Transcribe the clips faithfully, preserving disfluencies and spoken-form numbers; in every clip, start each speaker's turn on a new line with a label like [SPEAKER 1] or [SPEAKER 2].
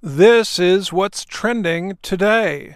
[SPEAKER 1] This is what's trending today.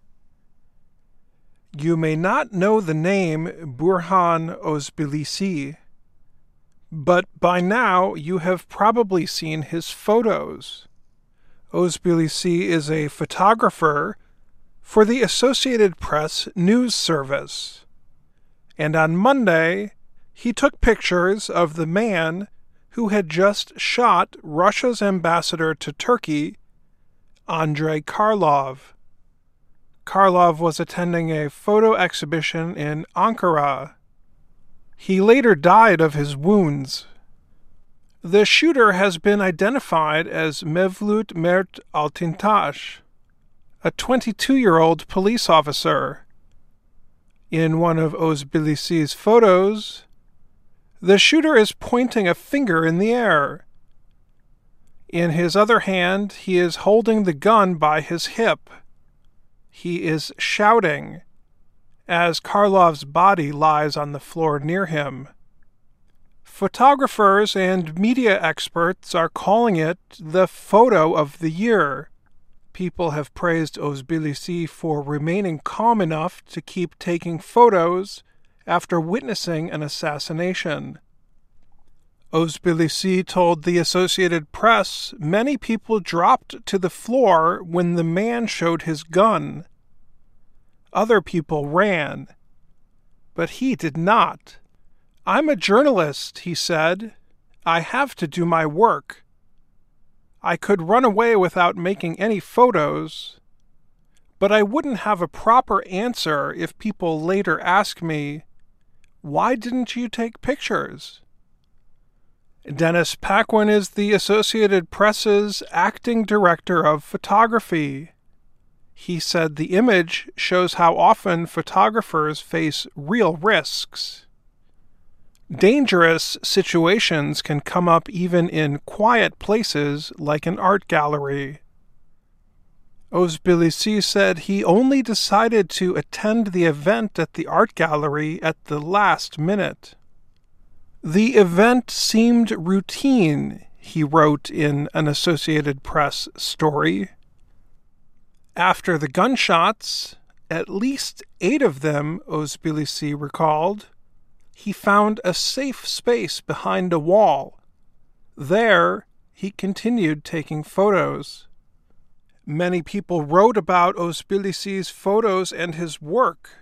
[SPEAKER 1] You may not know the name Burhan Ozbilisi, but by now you have probably seen his photos. Ozbilisi is a photographer for the Associated Press news service, and on Monday he took pictures of the man who had just shot Russia's ambassador to Turkey, Andrei Karlov. Karlov was attending a photo exhibition in Ankara. He later died of his wounds. The shooter has been identified as Mevlut Mert Altintash, a twenty-two-year-old police officer. In one of Ozbilisi's photos, the shooter is pointing a finger in the air. In his other hand, he is holding the gun by his hip. He is shouting as Karlov's body lies on the floor near him. Photographers and media experts are calling it the photo of the year. People have praised Ozbilisi for remaining calm enough to keep taking photos after witnessing an assassination. Ozbilisi told the Associated Press many people dropped to the floor when the man showed his gun. Other people ran, but he did not. "I'm a journalist," he said. "I have to do my work. I could run away without making any photos, but I wouldn't have a proper answer if people later ask me, 'Why didn't you take pictures?'" Dennis Paquin is the Associated Press's acting director of photography. He said the image shows how often photographers face real risks. Dangerous situations can come up even in quiet places like an art gallery. Ozbilisi said he only decided to attend the event at the art gallery at the last minute. "The event seemed routine," he wrote in an Associated Press story. After the gunshots, at least eight of them, Ozbilisi recalled, he found a safe space behind a wall. There, he continued taking photos. Many people wrote about Ozbilisi's photos and his work.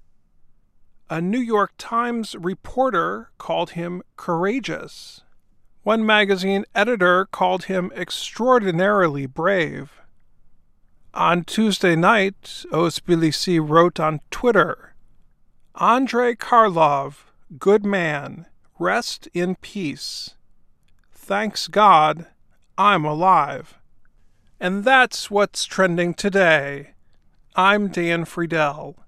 [SPEAKER 1] A New York Times reporter called him courageous. One magazine editor called him extraordinarily brave. On Tuesday night, Ozbilisi wrote on Twitter, "Andrei Karlov, good man, rest in peace. Thanks God, I'm alive." And that's what's trending today. I'm Dan Friedel.